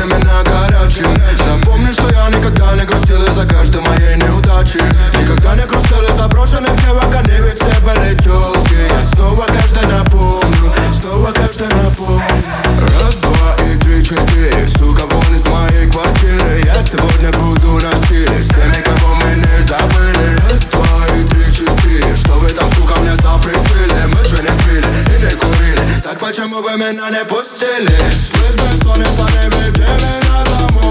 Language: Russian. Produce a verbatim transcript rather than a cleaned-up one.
для меня горячим. Запомни, что я никогда не грустил из-за каждой моей неудачи. Никогда не грустил из-за брошенных девок, они ведь все были тёлки. Я снова каждый напомню, снова каждый напомню. Раз, два и три, четыре, сука, вон из моей квартиры. Я сегодня буду на стиле с теми, кого мы не забыли. Раз, два и три, четыре, что вы там, сука, мне запретили? Мы же не пили и не курили, так почему вы меня не пустили? Слышь, бессонница, не веди меня домой.